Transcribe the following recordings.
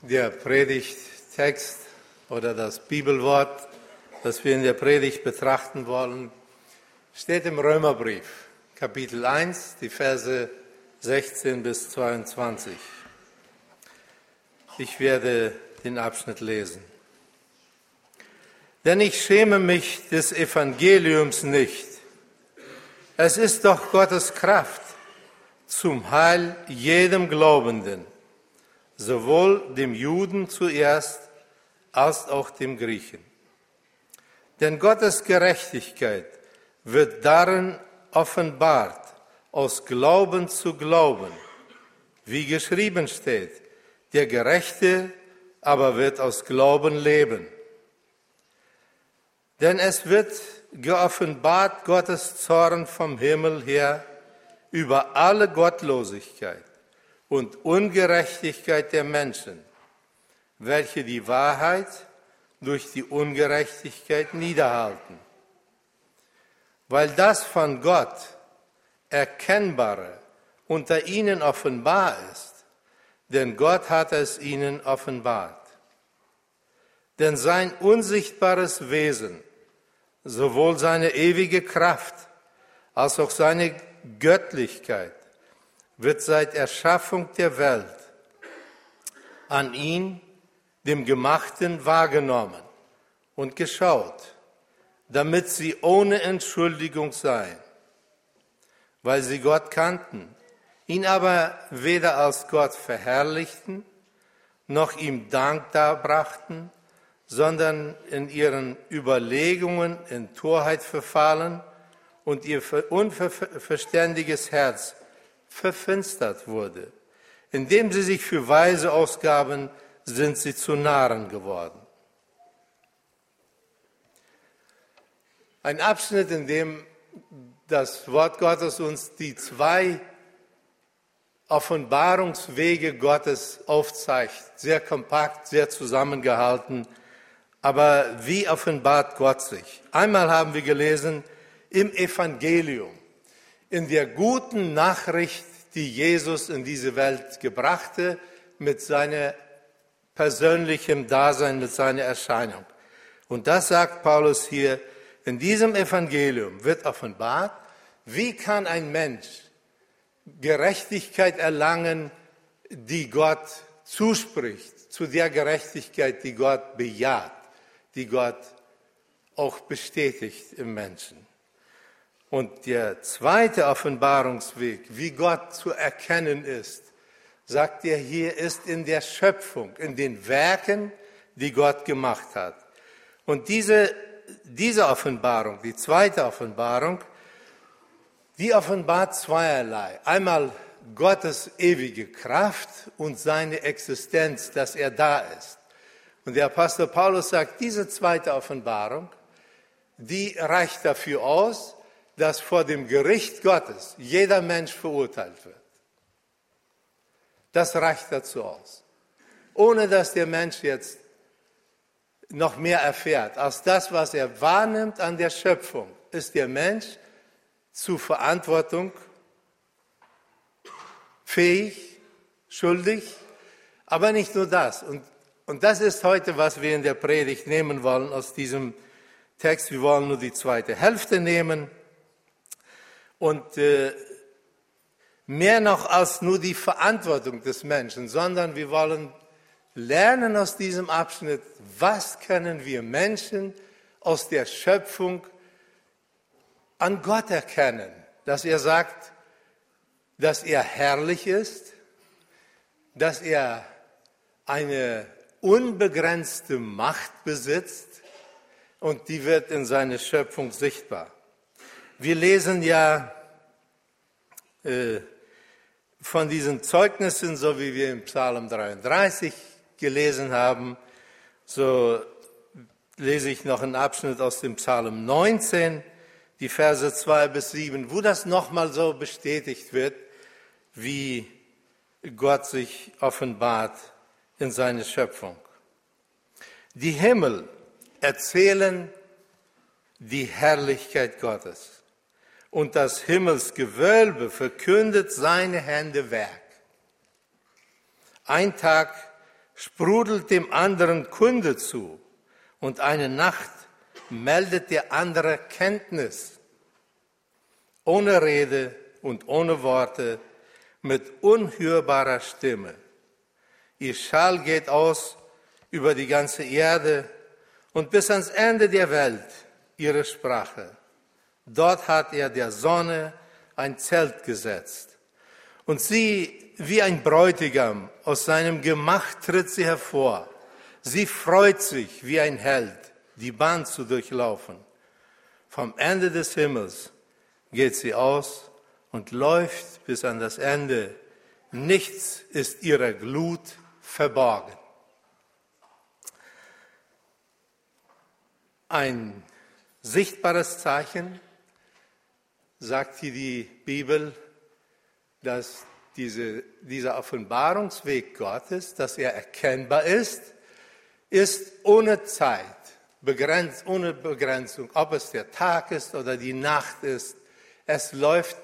Der Predigttext oder das Bibelwort, das wir in der Predigt betrachten wollen, steht im Römerbrief, Kapitel 1, die Verse 16 bis 22. Ich werde den Abschnitt lesen. Denn ich schäme mich des Evangeliums nicht. Es ist doch Gottes Kraft zum Heil jedem Glaubenden, sowohl dem Juden zuerst als auch dem Griechen. Denn Gottes Gerechtigkeit wird darin offenbart, aus Glauben zu Glauben, wie geschrieben steht, der Gerechte aber wird aus Glauben leben. Denn es wird geoffenbart Gottes Zorn vom Himmel her über alle Gottlosigkeit und Ungerechtigkeit der Menschen, welche die Wahrheit durch die Ungerechtigkeit niederhalten. Weil das von Gott Erkennbare unter ihnen offenbar ist, denn Gott hat es ihnen offenbart. Denn sein unsichtbares Wesen, sowohl seine ewige Kraft als auch seine Göttlichkeit, wird seit Erschaffung der Welt an ihn, dem Gemachten, wahrgenommen und geschaut, damit sie ohne Entschuldigung seien, weil sie Gott kannten, ihn aber weder als Gott verherrlichten, noch ihm Dank darbrachten, sondern in ihren Überlegungen in Torheit verfallen und ihr unverständiges Herz verfinstert wurde. Indem sie sich für Weise ausgaben, sind sie zu Narren geworden. Ein Abschnitt, in dem das Wort Gottes uns die zwei Offenbarungswege Gottes aufzeigt. Sehr kompakt, sehr zusammengehalten. Aber wie offenbart Gott sich? Einmal haben wir gelesen im Evangelium, in der guten Nachricht, die Jesus in diese Welt gebrachte, mit seinem persönlichen Dasein, mit seiner Erscheinung. Und das sagt Paulus hier, in diesem Evangelium wird offenbart, wie kann ein Mensch Gerechtigkeit erlangen, die Gott zuspricht, zu der Gerechtigkeit, die Gott bejaht, die Gott auch bestätigt im Menschen. Und der zweite Offenbarungsweg, wie Gott zu erkennen ist, sagt er hier, ist in der Schöpfung, in den Werken, die Gott gemacht hat. Und diese Offenbarung, die zweite Offenbarung, die offenbart zweierlei. Einmal Gottes ewige Kraft und seine Existenz, dass er da ist. Und der Apostel Paulus sagt, diese zweite Offenbarung, die reicht dafür aus, dass vor dem Gericht Gottes jeder Mensch verurteilt wird. Das reicht dazu aus. Ohne dass der Mensch jetzt noch mehr erfährt als das, was er wahrnimmt an der Schöpfung, ist der Mensch zu Verantwortung fähig, schuldig, aber nicht nur das. Und das ist heute, was wir in der Predigt nehmen wollen aus diesem Text. Wir wollen nur die zweite Hälfte nehmen und mehr noch als nur die Verantwortung des Menschen, sondern wir wollen lernen aus diesem Abschnitt, was können wir Menschen aus der Schöpfung an Gott erkennen, dass er sagt, dass er herrlich ist, dass er eine unbegrenzte Macht besitzt und die wird in seiner Schöpfung sichtbar. Wir lesen ja von diesen Zeugnissen, so wie wir im Psalm 33 gelesen haben, so lese ich noch einen Abschnitt aus dem Psalm 19, die Verse 2 bis 7, wo das nochmal so bestätigt wird, wie Gott sich offenbart in seine Schöpfung. Die Himmel erzählen die Herrlichkeit Gottes und das Himmelsgewölbe verkündet seine Hände Werk. Ein Tag sprudelt dem anderen Kunde zu und eine Nacht meldet der andere Kenntnis. Ohne Rede und ohne Worte, mit unhörbarer Stimme. Ihr Schall geht aus über die ganze Erde und bis ans Ende der Welt ihre Sprache. Dort hat er der Sonne ein Zelt gesetzt. Und sie, wie ein Bräutigam, aus seinem Gemach tritt sie hervor. Sie freut sich wie ein Held, die Bahn zu durchlaufen. Vom Ende des Himmels geht sie aus und läuft bis an das Ende. Nichts ist ihrer Glut verborgen. Ein sichtbares Zeichen, sagt hier die Bibel, dass dieser Offenbarungsweg Gottes, dass er erkennbar ist ohne Zeit, ohne Begrenzung, ob es der Tag ist oder die Nacht ist. Es läuft,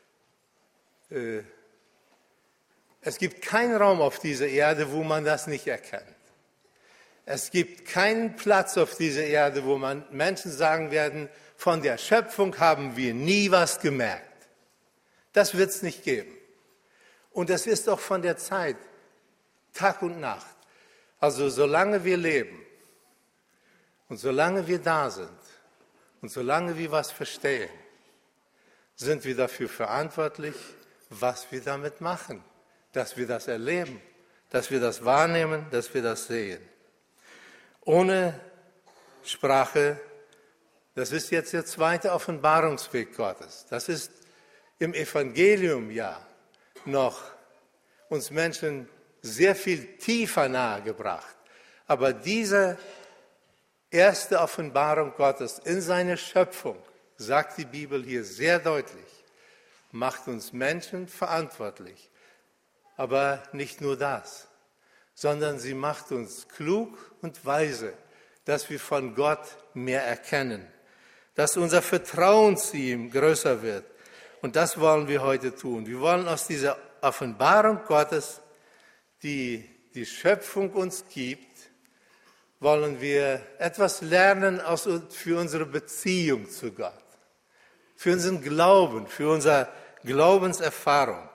es gibt keinen Raum auf dieser Erde, wo man das nicht erkennt. Es gibt keinen Platz auf dieser Erde, wo Menschen sagen werden, von der Schöpfung haben wir nie was gemerkt. Das wird es nicht geben. Und es ist auch von der Zeit, Tag und Nacht. Also solange wir leben und solange wir da sind und solange wir was verstehen, sind wir dafür verantwortlich, was wir damit machen, dass wir das erleben, dass wir das wahrnehmen, dass wir das sehen. Ohne Sprache, das ist jetzt der zweite Offenbarungsweg Gottes. Das ist im Evangelium ja noch uns Menschen sehr viel tiefer nahegebracht. Aber diese erste Offenbarung Gottes in seiner Schöpfung, sagt die Bibel hier sehr deutlich, macht uns Menschen verantwortlich. Aber nicht nur das, sondern sie macht uns klug und weise, dass wir von Gott mehr erkennen, dass unser Vertrauen zu ihm größer wird. Und das wollen wir heute tun. Wir wollen aus dieser Offenbarung Gottes, die die Schöpfung uns gibt, wollen wir etwas lernen für unsere Beziehung zu Gott, für unseren Glauben, für unsere Glaubenserfahrung.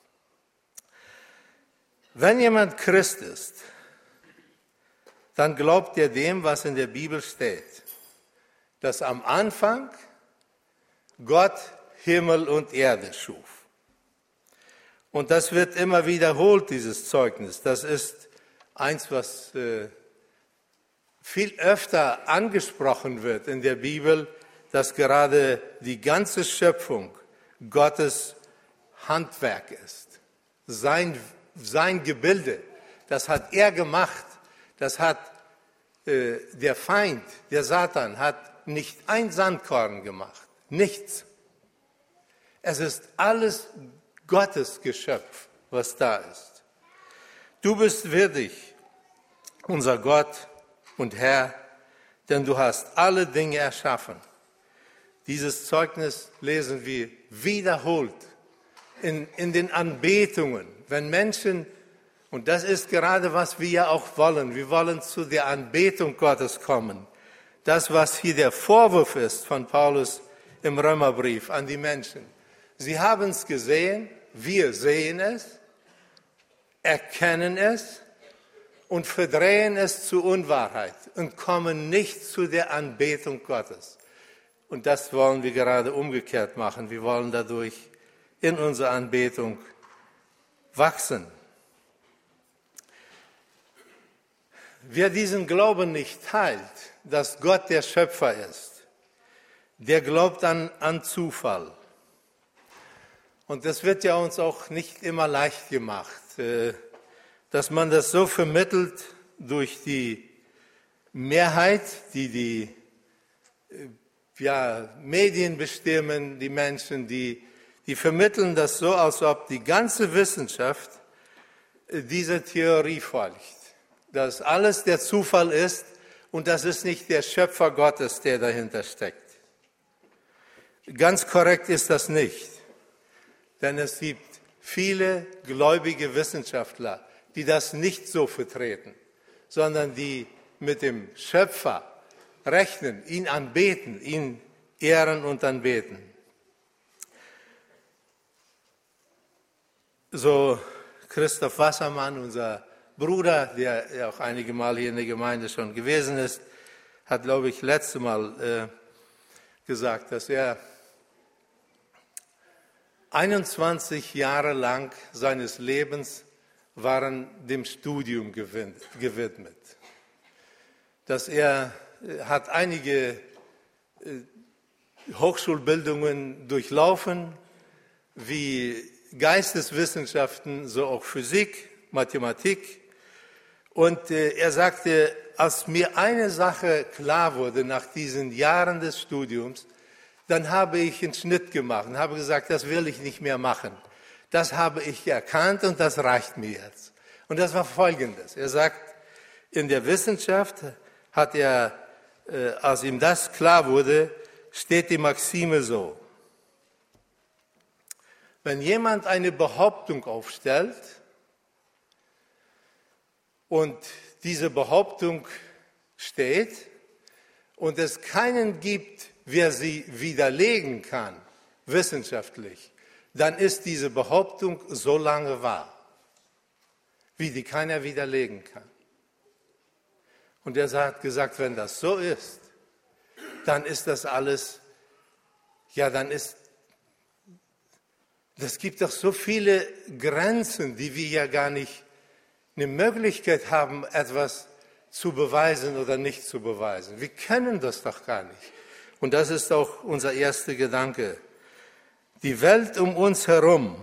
Wenn jemand Christ ist, dann glaubt er dem, was in der Bibel steht, dass am Anfang Gott Himmel und Erde schuf. Und das wird immer wiederholt, dieses Zeugnis. Das ist eins, was viel öfter angesprochen wird in der Bibel, dass gerade die ganze Schöpfung Gottes Handwerk ist. Sein Gebilde, das hat er gemacht. Das hat der Feind, der Satan, hat nicht ein Sandkorn gemacht. Nichts. Es ist alles Gottes Geschöpf, was da ist. Du bist würdig, unser Gott und Herr, denn du hast alle Dinge erschaffen. Dieses Zeugnis lesen wir wiederholt in den Anbetungen. Wenn Menschen, und das ist gerade, was wir ja auch wollen, wir wollen zu der Anbetung Gottes kommen. Das, was hier der Vorwurf ist von Paulus im Römerbrief an die Menschen. Sie haben es gesehen, wir sehen es, erkennen es und verdrehen es zu Unwahrheit und kommen nicht zu der Anbetung Gottes. Und das wollen wir gerade umgekehrt machen. Wir wollen dadurch in unserer Anbetung wachsen. Wer diesen Glauben nicht teilt, dass Gott der Schöpfer ist, der glaubt an Zufall. Und das wird ja uns auch nicht immer leicht gemacht, dass man das so vermittelt durch die Mehrheit, die Medien bestimmen, die Menschen, die vermitteln das so, als ob die ganze Wissenschaft dieser Theorie folgt. Dass alles der Zufall ist und das ist nicht der Schöpfer Gottes, der dahinter steckt. Ganz korrekt ist das nicht. Denn es gibt viele gläubige Wissenschaftler, die das nicht so vertreten, sondern die mit dem Schöpfer rechnen, ihn anbeten, ihn ehren und anbeten. So Christoph Wassermann, unser Bruder, der ja auch einige Mal hier in der Gemeinde schon gewesen ist, hat, glaube ich, letzte Mal gesagt, dass er 21 Jahre lang seines Lebens waren dem Studium gewidmet. Dass er hat einige Hochschulbildungen durchlaufen, wie Geisteswissenschaften, so auch Physik, Mathematik. Und er sagte, als mir eine Sache klar wurde nach diesen Jahren des Studiums, dann habe ich einen Schnitt gemacht und habe gesagt, das will ich nicht mehr machen. Das habe ich erkannt und das reicht mir jetzt. Und das war Folgendes. Er sagt, in der Wissenschaft hat er, als ihm das klar wurde, steht die Maxime so. Wenn jemand eine Behauptung aufstellt und diese Behauptung steht und es keinen gibt, wer sie widerlegen kann, wissenschaftlich, dann ist diese Behauptung so lange wahr, wie die keiner widerlegen kann. Und er hat gesagt, wenn das so ist, dann ist das alles, das gibt doch so viele Grenzen, die wir ja gar nicht eine Möglichkeit haben, etwas zu beweisen oder nicht zu beweisen. Wir können das doch gar nicht. Und das ist auch unser erster Gedanke. Die Welt um uns herum,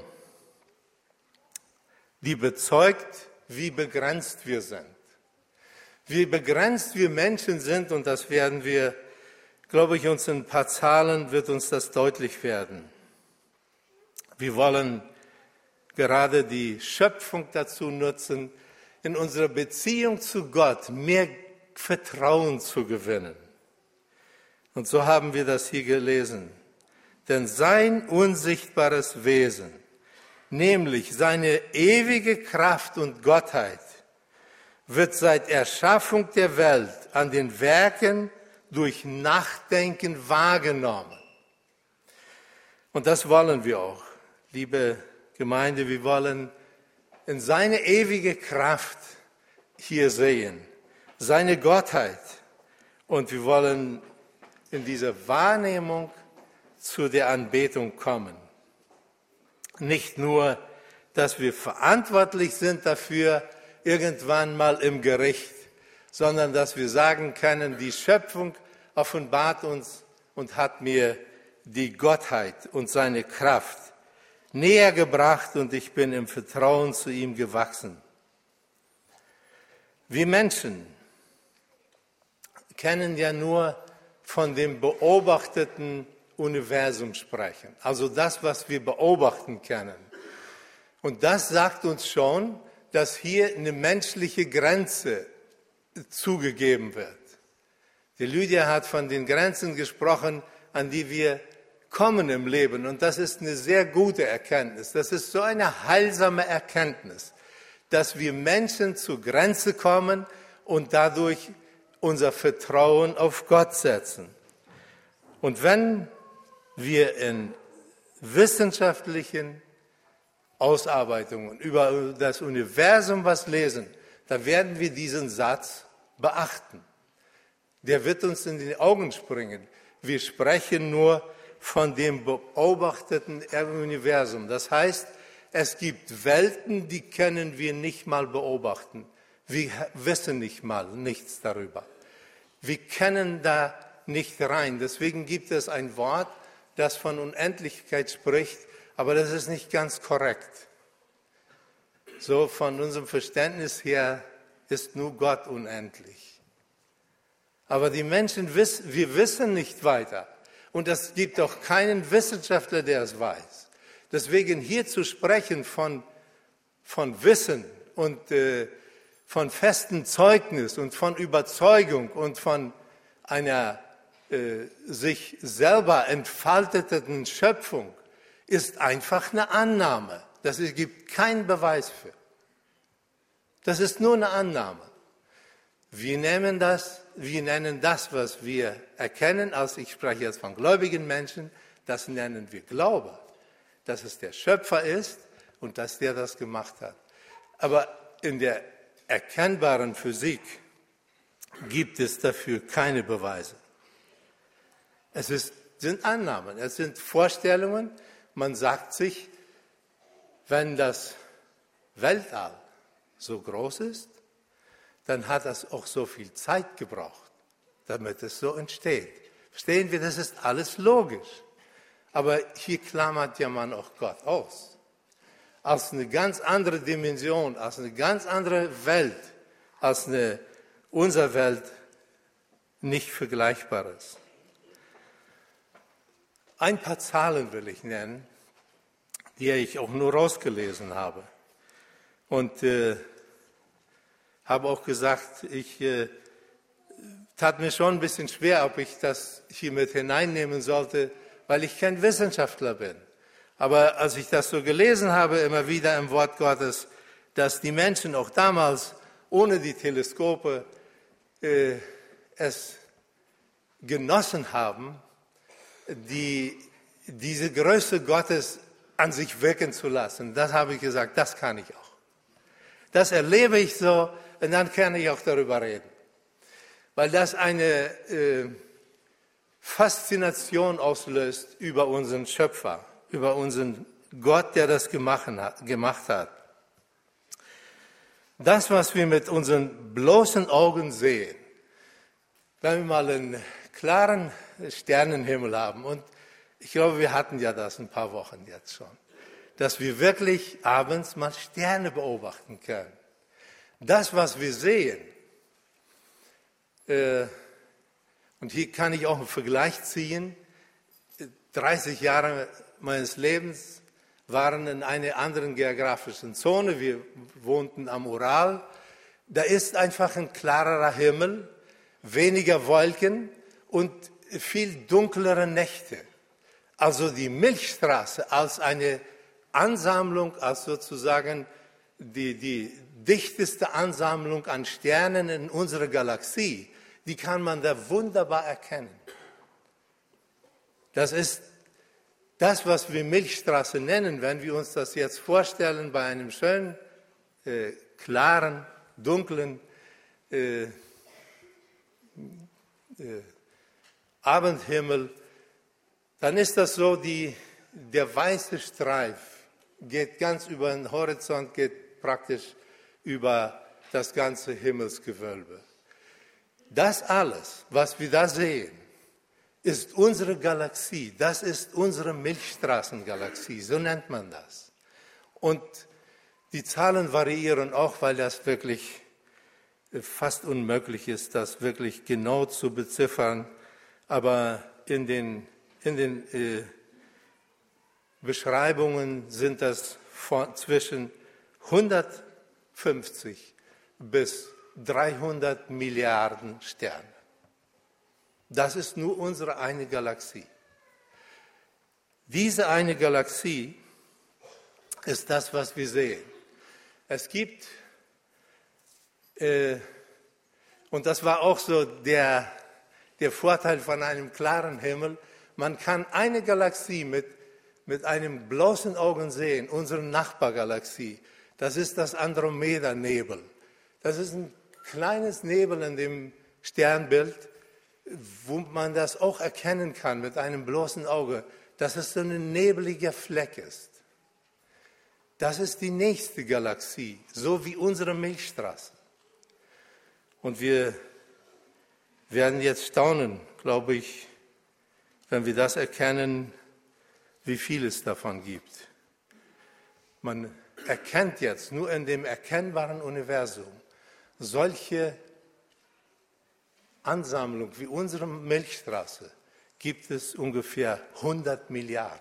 die bezeugt, wie begrenzt wir sind. Wie begrenzt wir Menschen sind, und das werden wir, glaube ich, uns in ein paar Zahlen wird uns das deutlich werden. Wir wollen gerade die Schöpfung dazu nutzen, in unserer Beziehung zu Gott mehr Vertrauen zu gewinnen. Und so haben wir das hier gelesen. Denn sein unsichtbares Wesen, nämlich seine ewige Kraft und Gottheit, wird seit Erschaffung der Welt an den Werken durch Nachdenken wahrgenommen. Und das wollen wir auch, liebe Gemeinde, wir wollen in seine ewige Kraft hier sehen, seine Gottheit. Und wir wollen in dieser Wahrnehmung zu der Anbetung kommen. Nicht nur, dass wir verantwortlich sind dafür, irgendwann mal im Gericht, sondern dass wir sagen können, die Schöpfung offenbart uns und hat mir die Gottheit und seine Kraft näher gebracht und ich bin im Vertrauen zu ihm gewachsen. Wir Menschen können ja nur von dem beobachteten Universum sprechen, also das, was wir beobachten können. Und das sagt uns schon, dass hier eine menschliche Grenze zugegeben wird. Die Lydia hat von den Grenzen gesprochen, an die wir kommen im Leben. Und das ist eine sehr gute Erkenntnis. Das ist so eine heilsame Erkenntnis, dass wir Menschen zur Grenze kommen und dadurch unser Vertrauen auf Gott setzen. Und wenn wir in wissenschaftlichen Ausarbeitungen über das Universum was lesen, dann werden wir diesen Satz beachten. Der wird uns in die Augen springen. Wir sprechen nur von dem beobachteten Universum. Das heißt, es gibt Welten, die können wir nicht mal beobachten. Wir wissen nicht mal nichts darüber. Wir können da nicht rein. Deswegen gibt es ein Wort, das von Unendlichkeit spricht, aber das ist nicht ganz korrekt. So von unserem Verständnis her ist nur Gott unendlich. Aber die Menschen wir wissen nicht weiter. Und es gibt auch keinen Wissenschaftler, der es weiß. Deswegen hier zu sprechen von Wissen und von festem Zeugnis und von Überzeugung und von einer sich selber entfalteten Schöpfung ist einfach eine Annahme. Es gibt keinen Beweis für. Das ist nur eine Annahme. Wir nennen das, was wir erkennen, ich spreche jetzt von gläubigen Menschen, das nennen wir Glaube, dass es der Schöpfer ist und dass der das gemacht hat. Aber in der erkennbaren Physik gibt es dafür keine Beweise. Sind Annahmen, es sind Vorstellungen. Man sagt sich, wenn das Weltall so groß ist, dann hat das auch so viel Zeit gebraucht, damit es so entsteht. Verstehen wir, das ist alles logisch. Aber hier klammert ja man auch Gott aus. Als eine ganz andere Dimension, als eine ganz andere Welt, als unsere Welt nicht vergleichbar ist. Ein paar Zahlen will ich nennen, die ich auch nur rausgelesen habe. Und habe auch gesagt, tat mir schon ein bisschen schwer, ob ich das hier mit hineinnehmen sollte, weil ich kein Wissenschaftler bin. Aber als ich das so gelesen habe, immer wieder im Wort Gottes, dass die Menschen auch damals ohne die Teleskope es genossen haben, diese Größe Gottes an sich wirken zu lassen, das habe ich gesagt, das kann ich auch. Das erlebe ich so und dann kann ich auch darüber reden. Weil das eine Faszination auslöst über unseren Schöpfer, über unseren Gott, der das gemacht hat. Das, was wir mit unseren bloßen Augen sehen, wenn wir mal einen klaren Sternenhimmel haben, und ich glaube, wir hatten ja das ein paar Wochen jetzt schon, dass wir wirklich abends mal Sterne beobachten können. Das, was wir sehen, und hier kann ich auch einen Vergleich ziehen, 30 Jahre meines Lebens waren in einer anderen geografischen Zone, wir wohnten am Ural, da ist einfach ein klarerer Himmel, weniger Wolken und viel dunklere Nächte. Also die Milchstraße als eine Ansammlung, als sozusagen die dichteste Ansammlung an Sternen in unserer Galaxie, die kann man da wunderbar erkennen. Das ist das, was wir Milchstraße nennen, wenn wir uns das jetzt vorstellen bei einem schönen, klaren, dunklen Abendhimmel, dann ist das so, der weiße Streif geht ganz über den Horizont, geht praktisch über das ganze Himmelsgewölbe. Das alles, was wir da sehen, ist unsere Galaxie, das ist unsere Milchstraßengalaxie, so nennt man das. Und die Zahlen variieren auch, weil das wirklich fast unmöglich ist, das wirklich genau zu beziffern. Aber in den Beschreibungen sind das zwischen 150 bis 300 Milliarden Sterne. Das ist nur unsere eine Galaxie. Diese eine Galaxie ist das, was wir sehen. Es gibt, und das war auch so der Vorteil von einem klaren Himmel, man kann eine Galaxie mit einem bloßen Auge sehen, unsere Nachbargalaxie. Das ist das Andromeda-Nebel. Das ist ein kleines Nebel in dem Sternbild, wo man das auch erkennen kann mit einem bloßen Auge, dass es so ein nebeliger Fleck ist. Das ist die nächste Galaxie, so wie unsere Milchstraße. Und wir werden jetzt staunen, glaube ich, wenn wir das erkennen, wie viel es davon gibt. Man erkennt jetzt nur in dem erkennbaren Universum solche Ansammlung wie unsere Milchstraße gibt es ungefähr 100 Milliarden.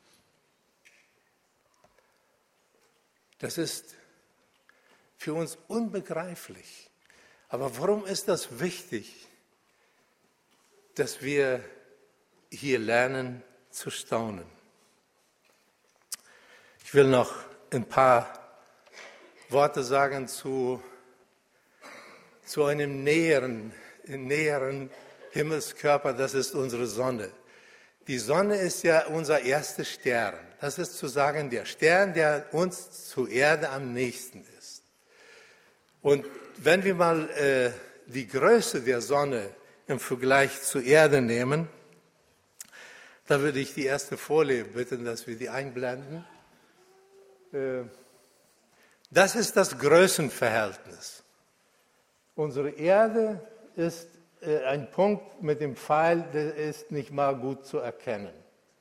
Das ist für uns unbegreiflich. Aber warum ist das wichtig, dass wir hier lernen zu staunen? Ich will noch ein paar Worte sagen zu zu einem näheren Himmelskörper, das ist unsere Sonne. Die Sonne ist ja unser erster Stern. Das ist zu sagen der Stern, der uns zur Erde am nächsten ist. Und wenn wir mal die Größe der Sonne im Vergleich zur Erde nehmen, da würde ich die erste Folie bitten, dass wir die einblenden. Das ist das Größenverhältnis. Unsere Erde ist ein Punkt mit dem Pfeil, der ist nicht mal gut zu erkennen.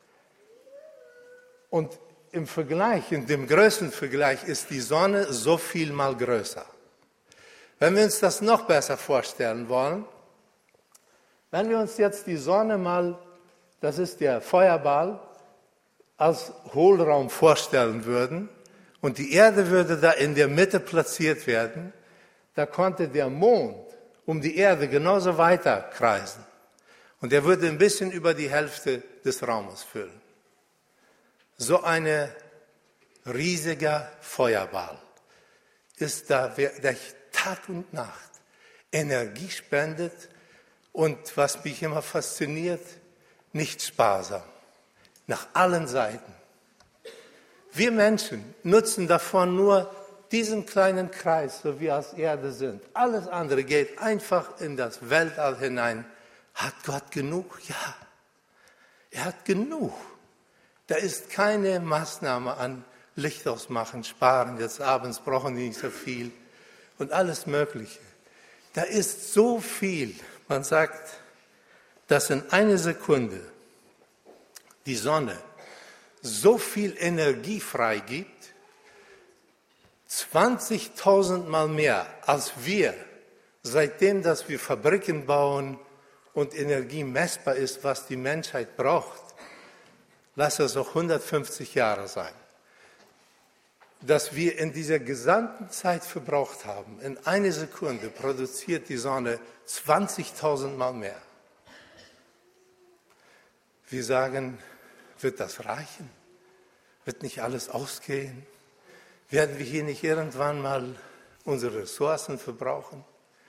Und im Vergleich, in dem Größenvergleich ist die Sonne so viel mal größer. Wenn wir uns das noch besser vorstellen wollen, wenn wir uns jetzt die Sonne mal, das ist der Feuerball, als Hohlraum vorstellen würden und die Erde würde da in der Mitte platziert werden, da konnte der Mond um die Erde genauso weiter kreisen. Und er würde ein bisschen über die Hälfte des Raumes füllen. So ein riesiger Feuerball ist da, der Tag und Nacht Energie spendet und, was mich immer fasziniert, nicht sparsam, nach allen Seiten. Wir Menschen nutzen davon nur diesen kleinen Kreis, so wie als Erde sind. Alles andere geht einfach in das Weltall hinein. Hat Gott genug? Ja, er hat genug. Da ist keine Maßnahme an Licht ausmachen, sparen, jetzt abends brauchen die nicht so viel und alles Mögliche. Da ist so viel. Man sagt, dass in einer Sekunde die Sonne so viel Energie freigibt, 20.000 Mal mehr als wir, seitdem, dass wir Fabriken bauen und Energie messbar ist, was die Menschheit braucht. Lass es auch 150 Jahre sein. Dass wir in dieser gesamten Zeit verbraucht haben, in einer Sekunde produziert die Sonne 20.000 Mal mehr. Wir sagen, wird das reichen? Wird nicht alles ausgehen? Werden wir hier nicht irgendwann mal unsere Ressourcen verbrauchen?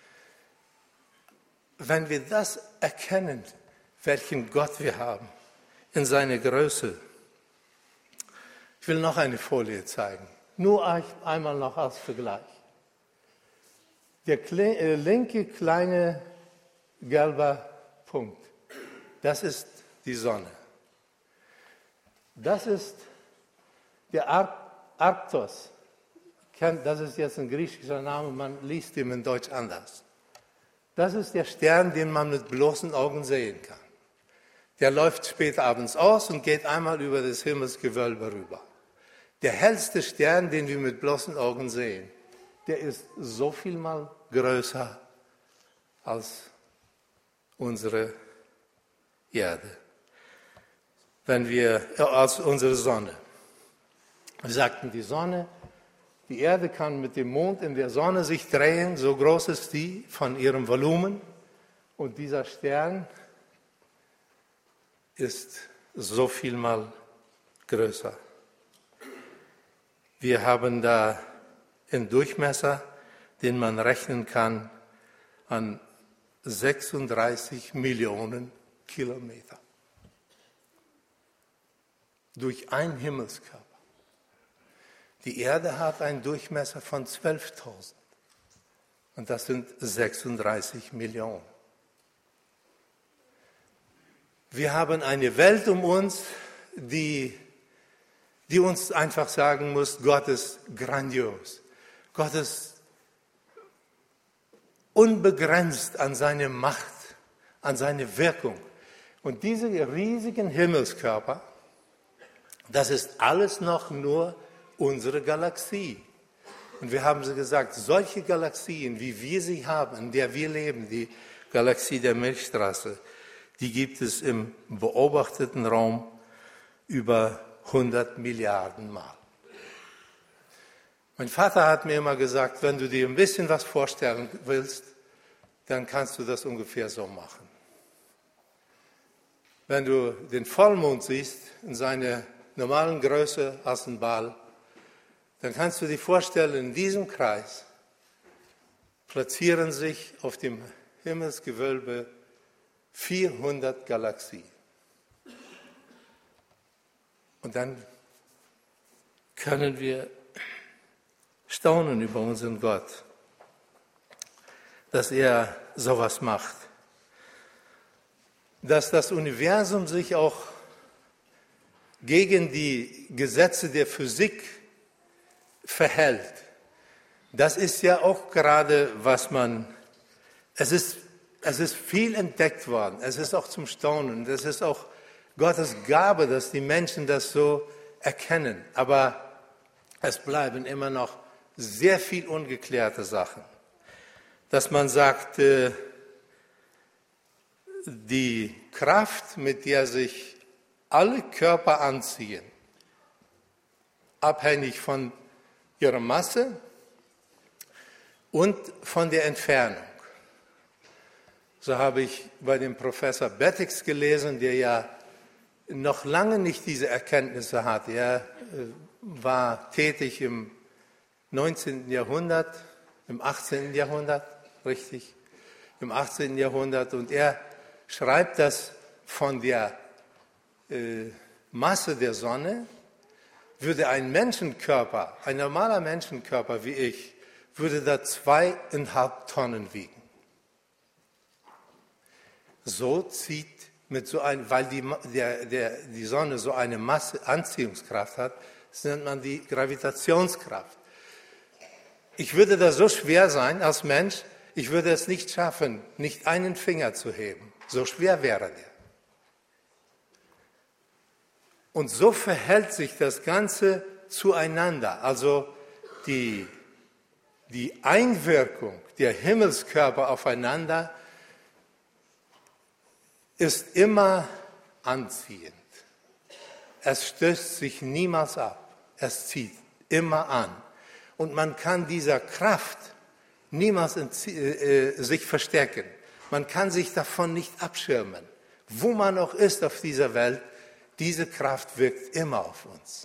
Wenn wir das erkennen, welchen Gott wir haben, in seiner Größe. Ich will noch eine Folie zeigen. Nur einmal noch als Vergleich. Der linke kleine gelbe Punkt, das ist die Sonne. Das ist der Arktos. Das ist jetzt ein griechischer Name, man liest ihn in Deutsch anders. Das ist der Stern, den man mit bloßen Augen sehen kann. Der läuft spät abends aus und geht einmal über das Himmelsgewölbe rüber. Der hellste Stern, den wir mit bloßen Augen sehen, der ist so viel mal größer als unsere Erde. Als unsere Sonne. Wir sagten, die Erde kann mit dem Mond in der Sonne sich drehen, so groß ist die von ihrem Volumen. Und dieser Stern ist so viel mal größer. Wir haben da einen Durchmesser, den man rechnen kann, an 36 Millionen Kilometer. Durch einen Himmelskörper. Die Erde hat einen Durchmesser von 12.000. Und das sind 36 Millionen. Wir haben eine Welt um uns, die uns einfach sagen muss, Gott ist grandios. Gott ist unbegrenzt an seine Macht, an seine Wirkung. Und diese riesigen Himmelskörper, das ist alles noch nur unsere Galaxie. Und wir haben sie gesagt, solche Galaxien, wie wir sie haben, in der wir leben, die Galaxie der Milchstraße, die gibt es im beobachteten Raum über 100 Milliarden Mal. Mein Vater hat mir immer gesagt, wenn du dir ein bisschen was vorstellen willst, dann kannst du das ungefähr so machen. Wenn du den Vollmond siehst, in seiner normalen Größe als ein Ball, dann kannst du dir vorstellen, in diesem Kreis platzieren sich auf dem Himmelsgewölbe 400 Galaxien. Und dann können wir staunen über unseren Gott, dass er sowas macht. Dass das Universum sich auch gegen die Gesetze der Physik verhält. Das ist ja auch gerade, es ist viel entdeckt worden. Es ist auch zum Staunen. Das ist auch Gottes Gabe, dass die Menschen das so erkennen. Aber es bleiben immer noch sehr viel ungeklärte Sachen. Dass man sagt, die Kraft, mit der sich alle Körper anziehen, abhängig von ihrer Masse und von der Entfernung. So habe ich bei dem Professor Bettix gelesen, der ja noch lange nicht diese Erkenntnisse hat. Er war tätig im 19. Jahrhundert, im 18. Jahrhundert, richtig, im 18. Jahrhundert. Und er schreibt, dass von der Masse der Sonne würde ein Menschenkörper, ein normaler Menschenkörper wie ich, würde da 2,5 Tonnen wiegen. So zieht weil die Sonne so eine Anziehungskraft hat, das nennt man die Gravitationskraft. Ich würde da so schwer sein als Mensch, ich würde es nicht schaffen, nicht einen Finger zu heben. So schwer wäre der. Und so verhält sich das Ganze zueinander. Also die Einwirkung der Himmelskörper aufeinander ist immer anziehend. Es stößt sich niemals ab. Es zieht immer an. Und man kann dieser Kraft niemals sich verstecken. Man kann sich davon nicht abschirmen. Wo man auch ist auf dieser Welt, diese Kraft wirkt immer auf uns.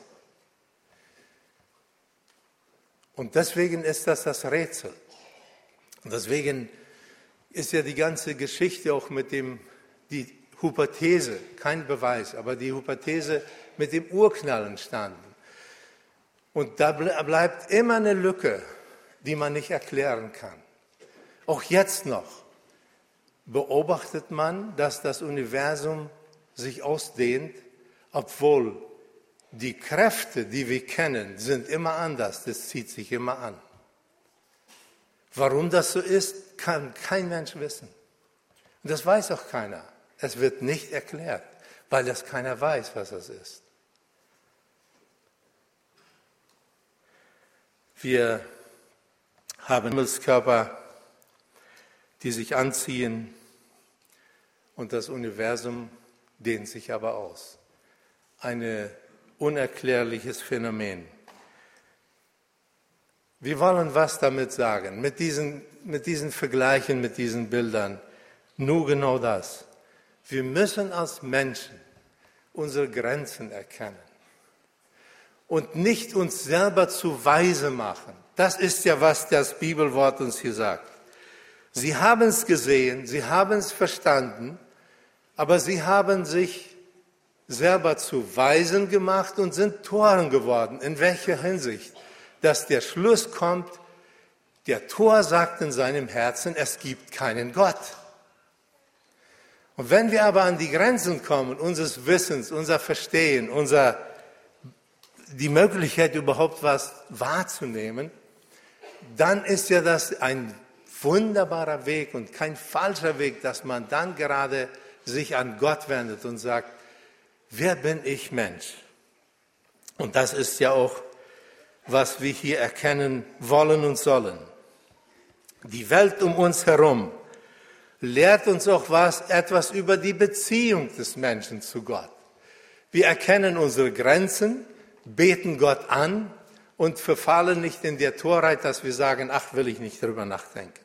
Und deswegen ist das Rätsel. Und deswegen ist ja die ganze Geschichte auch mit die Hypothese, kein Beweis, aber die Hypothese mit dem Urknall entstanden. Und da bleibt immer eine Lücke, die man nicht erklären kann. Auch jetzt noch beobachtet man, dass das Universum sich ausdehnt, obwohl die Kräfte, die wir kennen, sind immer anders. Das zieht sich immer an. Warum das so ist, kann kein Mensch wissen. Und das weiß auch keiner. Es wird nicht erklärt, weil das keiner weiß, was das ist. Wir haben Himmelskörper, die sich anziehen, und das Universum dehnt sich aber aus. Ein unerklärliches Phänomen. Wir wollen was damit sagen, mit diesen Vergleichen, mit diesen Bildern. Nur genau das. Wir müssen als Menschen unsere Grenzen erkennen und nicht uns selber zu weise machen. Das ist ja, was das Bibelwort uns hier sagt. Sie haben es gesehen, sie haben es verstanden, aber sie haben sich selber zu Weisen gemacht und sind Toren geworden. In welcher Hinsicht? Dass der Schluss kommt, der Tor sagt in seinem Herzen, es gibt keinen Gott. Und wenn wir aber an die Grenzen kommen, unseres Wissens, unser Verstehen, die Möglichkeit überhaupt was wahrzunehmen, dann ist ja das ein wunderbarer Weg und kein falscher Weg, dass man dann gerade sich an Gott wendet und sagt, wer bin ich, Mensch? Und das ist ja auch, was wir hier erkennen wollen und sollen. Die Welt um uns herum lehrt uns auch etwas über die Beziehung des Menschen zu Gott. Wir erkennen unsere Grenzen, beten Gott an und verfallen nicht in der Torheit, dass wir sagen, ach, will ich nicht drüber nachdenken.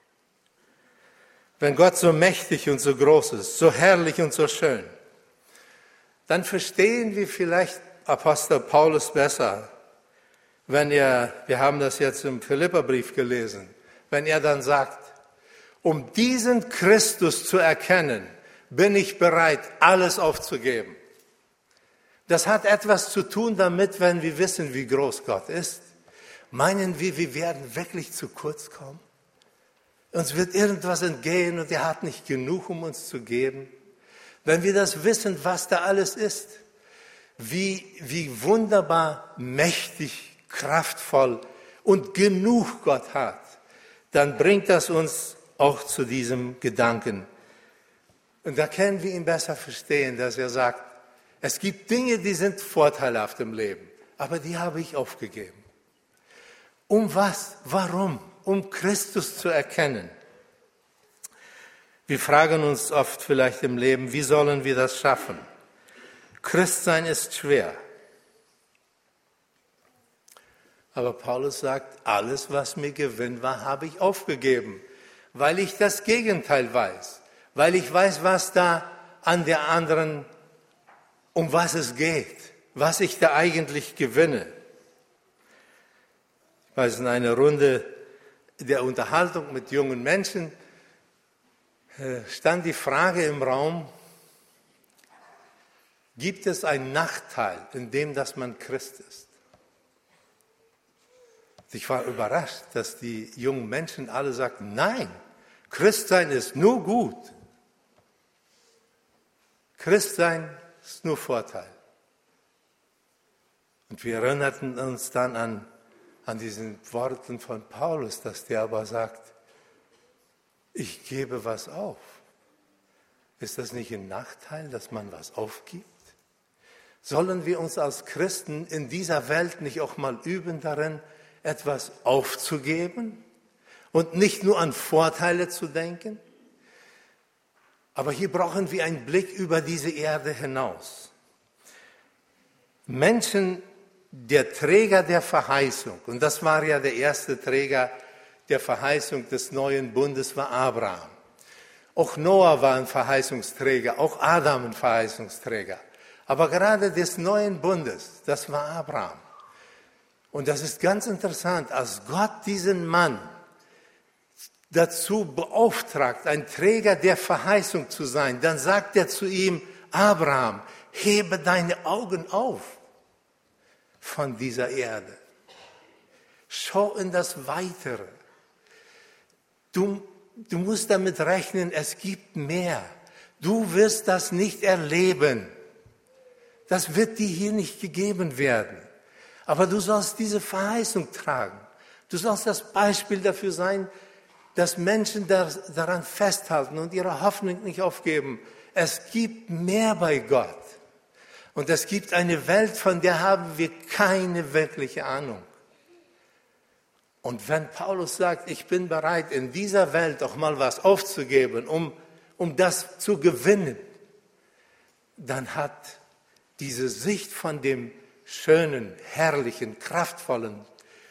Wenn Gott so mächtig und so groß ist, so herrlich und so schön, dann verstehen wir vielleicht Apostel Paulus besser, wir haben das jetzt im Philipperbrief gelesen, wenn er dann sagt, um diesen Christus zu erkennen, bin ich bereit, alles aufzugeben. Das hat etwas zu tun damit, wenn wir wissen, wie groß Gott ist. Meinen wir werden wirklich zu kurz kommen? Uns wird irgendwas entgehen und er hat nicht genug, um uns zu geben. Wenn wir das wissen, was da alles ist, wie wunderbar, mächtig, kraftvoll und genug Gott hat, dann bringt das uns auch zu diesem Gedanken. Und da können wir ihn besser verstehen, dass er sagt, es gibt Dinge, die sind vorteilhaft im Leben, aber die habe ich aufgegeben. Um was? Warum? Um Christus zu erkennen. Wir fragen uns oft vielleicht im Leben, wie sollen wir das schaffen? Christsein ist schwer. Aber Paulus sagt, alles, was mir Gewinn war, habe ich aufgegeben, weil ich das Gegenteil weiß, weil ich weiß, was da an der anderen, um was es geht, was ich da eigentlich gewinne. Ich weiß, in einer Runde der Unterhaltung mit jungen Menschen stand die Frage im Raum, gibt es einen Nachteil in dem, dass man Christ ist? Ich war überrascht, dass die jungen Menschen alle sagten, nein, Christsein ist nur gut. Christsein ist nur Vorteil. Und wir erinnerten uns dann an diesen Worten von Paulus, dass der aber sagt, ich gebe was auf. Ist das nicht ein Nachteil, dass man was aufgibt? Sollen wir uns als Christen in dieser Welt nicht auch mal üben darin, etwas aufzugeben und nicht nur an Vorteile zu denken? Aber hier brauchen wir einen Blick über diese Erde hinaus. Menschen, der Träger der Verheißung, und das war ja der erste Träger der Verheißung des neuen Bundes, war Abraham. Auch Noah war ein Verheißungsträger, auch Adam ein Verheißungsträger. Aber gerade des neuen Bundes, das war Abraham. Und das ist ganz interessant, als Gott diesen Mann dazu beauftragt, ein Träger der Verheißung zu sein, dann sagt er zu ihm, Abraham, hebe deine Augen auf von dieser Erde. Schau in das Weitere. Du musst damit rechnen, es gibt mehr. Du wirst das nicht erleben. Das wird dir hier nicht gegeben werden. Aber du sollst diese Verheißung tragen. Du sollst das Beispiel dafür sein, dass Menschen daran festhalten und ihre Hoffnung nicht aufgeben. Es gibt mehr bei Gott. Und es gibt eine Welt, von der haben wir keine wirkliche Ahnung. Und wenn Paulus sagt, ich bin bereit, in dieser Welt auch mal was aufzugeben, um das zu gewinnen, dann hat diese Sicht von dem schönen, herrlichen, kraftvollen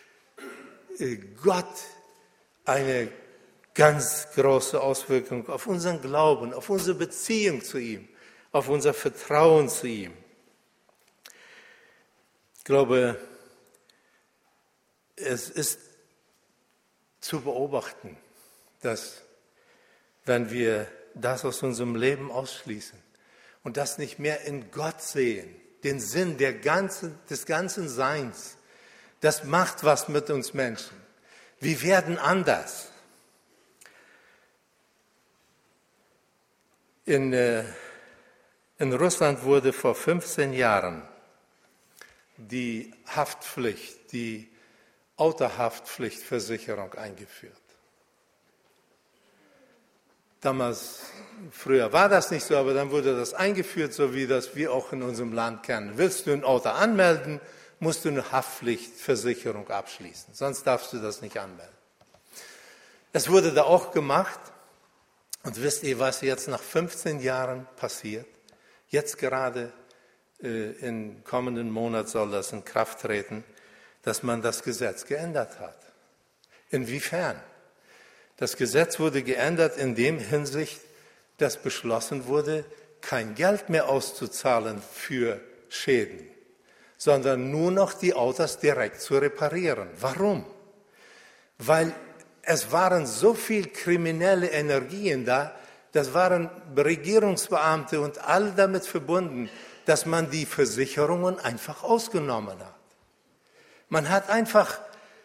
Gott eine ganz große Auswirkung auf unseren Glauben, auf unsere Beziehung zu ihm, auf unser Vertrauen zu ihm. Ich glaube, es ist zu beobachten, dass wenn wir das aus unserem Leben ausschließen und das nicht mehr in Gott sehen, den Sinn des ganzen Seins, das macht was mit uns Menschen. Wir werden anders. In Russland wurde vor 15 Jahren die Haftpflicht, die Autohaftpflichtversicherung eingeführt. Früher war das nicht so, aber dann wurde das eingeführt, so wie das wir auch in unserem Land kennen. Willst du ein Auto anmelden, musst du eine Haftpflichtversicherung abschließen, sonst darfst du das nicht anmelden. Es wurde da auch gemacht. Und wisst ihr, was jetzt nach 15 Jahren passiert? Jetzt gerade im kommenden Monat soll das in Kraft treten, dass man das Gesetz geändert hat. Inwiefern? Das Gesetz wurde geändert in dem Hinsicht, dass beschlossen wurde, kein Geld mehr auszuzahlen für Schäden, sondern nur noch die Autos direkt zu reparieren. Warum? Weil es waren so viel kriminelle Energien da, das waren Regierungsbeamte und alle damit verbunden, dass man die Versicherungen einfach ausgenommen hat. Man hat einfach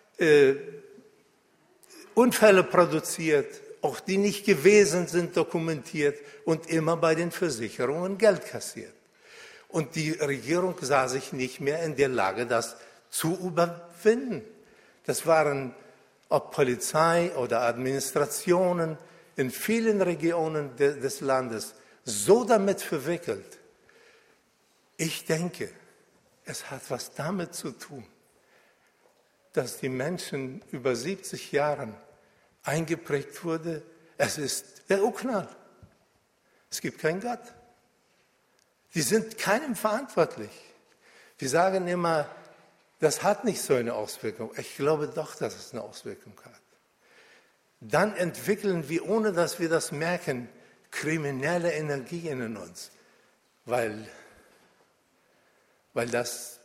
Unfälle produziert, auch die nicht gewesen sind, dokumentiert und immer bei den Versicherungen Geld kassiert. Und die Regierung sah sich nicht mehr in der Lage, das zu überwinden. Das waren, ob Polizei oder Administrationen in vielen Regionen des Landes, so damit verwickelt. Ich denke, es hat was damit zu tun, dass die Menschen über 70 Jahren eingeprägt wurde, es ist der Urknall. Es gibt keinen Gott. Die sind keinem verantwortlich. Wir sagen immer, das hat nicht so eine Auswirkung. Ich glaube doch, dass es eine Auswirkung hat. Dann entwickeln wir, ohne dass wir das merken, kriminelle Energien in uns. Weil das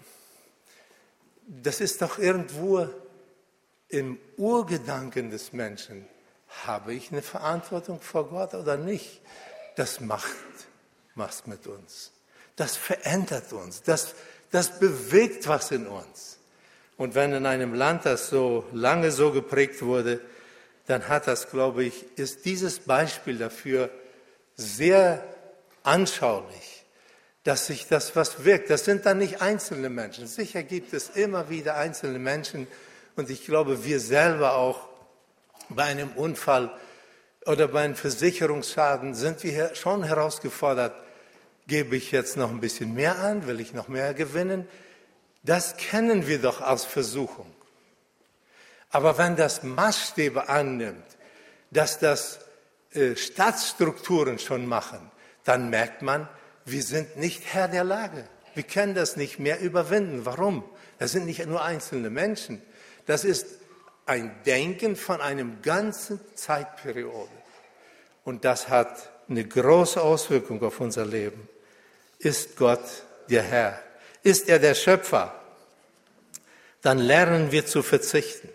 ist doch irgendwo im Urgedanken des Menschen. Habe ich eine Verantwortung vor Gott oder nicht? Das macht was mit uns. Das verändert uns. Das bewegt was in uns. Und wenn in einem Land das so lange so geprägt wurde, dann hat das, glaube ich, ist dieses Beispiel dafür sehr anschaulich, dass sich das was wirkt. Das sind dann nicht einzelne Menschen. Sicher gibt es immer wieder einzelne Menschen. Und ich glaube, wir selber auch bei einem Unfall oder bei einem Versicherungsschaden sind wir schon herausgefordert, gebe ich jetzt noch ein bisschen mehr an, will ich noch mehr gewinnen? Das kennen wir doch als Versuchung. Aber wenn das Maßstäbe annimmt, dass das Staatsstrukturen schon machen, dann merkt man, wir sind nicht Herr der Lage. Wir können das nicht mehr überwinden. Warum? Das sind nicht nur einzelne Menschen. Das ist ein Denken von einem ganzen Zeitperiode. Und das hat eine große Auswirkung auf unser Leben. Ist Gott der Herr? Ist er der Schöpfer? Dann lernen wir zu verzichten.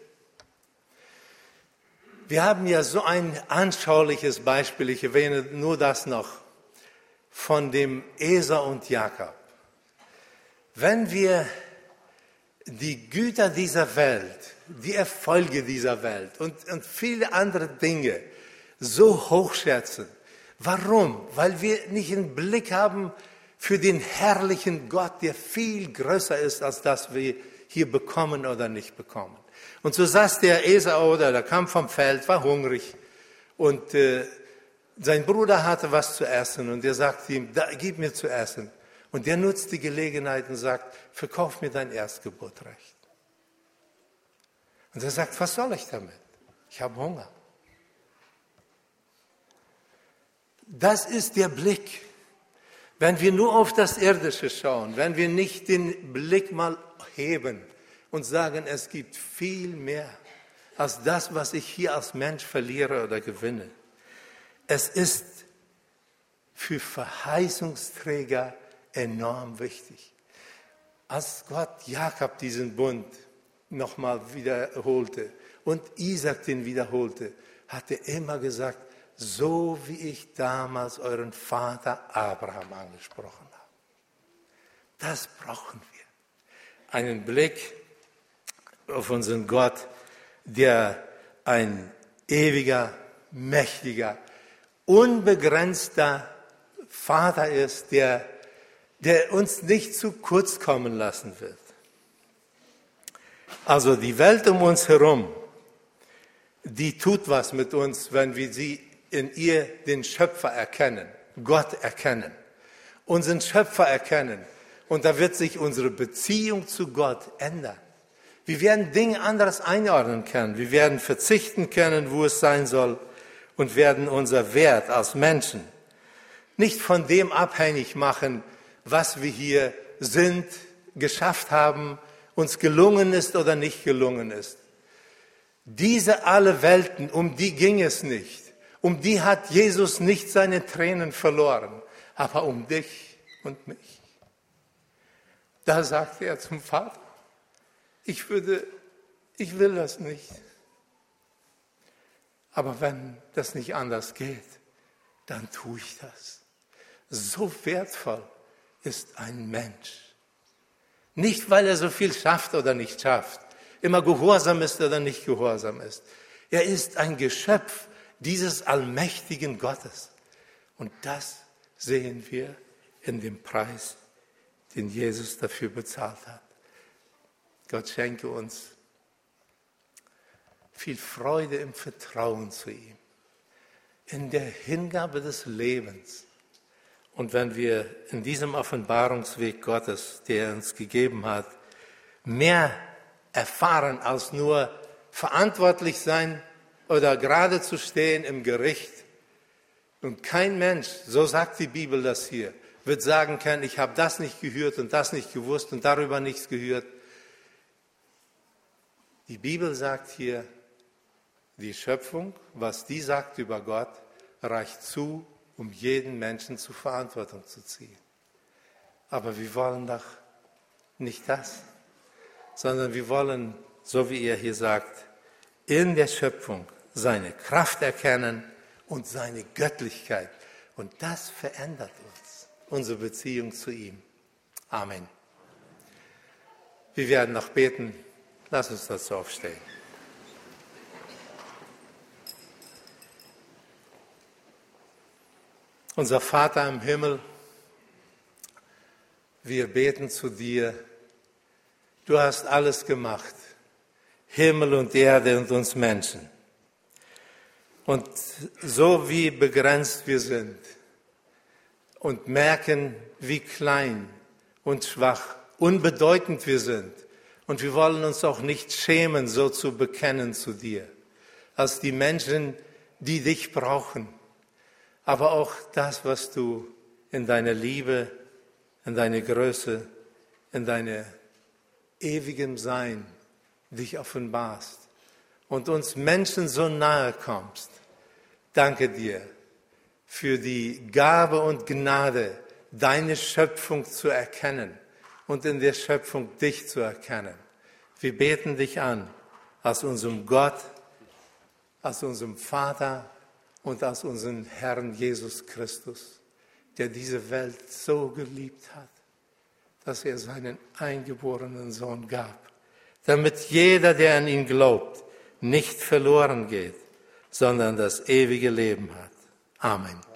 Wir haben ja so ein anschauliches Beispiel, ich erwähne nur das noch, von dem Esau und Jakob. Wenn wir die Güter dieser Welt, die Erfolge dieser Welt und viele andere Dinge so hochschätzen, warum? Weil wir nicht einen Blick haben für den herrlichen Gott, der viel größer ist, als das wir hier bekommen oder nicht bekommen. Und so saß der Esau da, der kam vom Feld, war hungrig und sein Bruder hatte was zu essen und er sagte ihm, gib mir zu essen. Und der nutzt die Gelegenheit und sagt, verkauf mir dein Erstgeburtrecht. Und er sagt, was soll ich damit? Ich habe Hunger. Das ist der Blick. Wenn wir nur auf das Irdische schauen, wenn wir nicht den Blick mal heben und sagen, es gibt viel mehr als das, was ich hier als Mensch verliere oder gewinne. Es ist für Verheißungsträger enorm wichtig. Als Gott Jakob diesen Bund nochmal wiederholte und Isaac den wiederholte, hat er immer gesagt, so wie ich damals euren Vater Abraham angesprochen habe. Das brauchen wir. Einen Blick auf unseren Gott, der ein ewiger, mächtiger, unbegrenzter Vater ist, der uns nicht zu kurz kommen lassen wird. Also die Welt um uns herum, die tut was mit uns, wenn wir sie in ihr den Schöpfer erkennen, Gott erkennen, unseren Schöpfer erkennen. Und da wird sich unsere Beziehung zu Gott ändern. Wir werden Dinge anders einordnen können. Wir werden verzichten können, wo es sein soll, und werden unser Wert als Menschen nicht von dem abhängig machen, was wir hier sind, geschafft haben, uns gelungen ist oder nicht gelungen ist. Diese alle Welten, um die ging es nicht. Um die hat Jesus nicht seine Tränen verloren, aber um dich und mich. Da sagte er zum Vater, ich will das nicht. Aber wenn das nicht anders geht, dann tue ich das. So wertvoll ist ein Mensch. Nicht, weil er so viel schafft oder nicht schafft, immer gehorsam ist oder nicht gehorsam ist. Er ist ein Geschöpf dieses allmächtigen Gottes. Und das sehen wir in dem Preis, den Jesus dafür bezahlt hat. Gott schenke uns viel Freude im Vertrauen zu ihm, in der Hingabe des Lebens. Und wenn wir in diesem Offenbarungsweg Gottes, der er uns gegeben hat, mehr erfahren als nur verantwortlich sein oder gerade zu stehen im Gericht. Und kein Mensch, so sagt die Bibel das hier, wird sagen können, ich habe das nicht gehört und das nicht gewusst und darüber nichts gehört. Die Bibel sagt hier, die Schöpfung, was die sagt über Gott, reicht zu, um jeden Menschen zur Verantwortung zu ziehen. Aber wir wollen doch nicht das, sondern wir wollen, so wie er hier sagt, in der Schöpfung seine Kraft erkennen und seine Göttlichkeit. Und das verändert uns, unsere Beziehung zu ihm. Amen. Wir werden noch beten. Lass uns dazu aufstehen. Unser Vater im Himmel, wir beten zu dir. Du hast alles gemacht, Himmel und Erde und uns Menschen. Und so wie begrenzt wir sind und merken, wie klein und schwach, unbedeutend wir sind. Und wir wollen uns auch nicht schämen, so zu bekennen zu dir, als die Menschen, die dich brauchen. Aber auch das, was du in deiner Liebe, in deiner Größe, in deinem ewigen Sein dich offenbarst und uns Menschen so nahe kommst. Danke dir für die Gabe und Gnade, deine Schöpfung zu erkennen und in der Schöpfung dich zu erkennen. Wir beten dich an als unserem Gott, als unserem Vater und als unseren Herrn Jesus Christus, der diese Welt so geliebt hat, dass er seinen eingeborenen Sohn gab, damit jeder, der an ihn glaubt, nicht verloren geht, sondern das ewige Leben hat. Amen.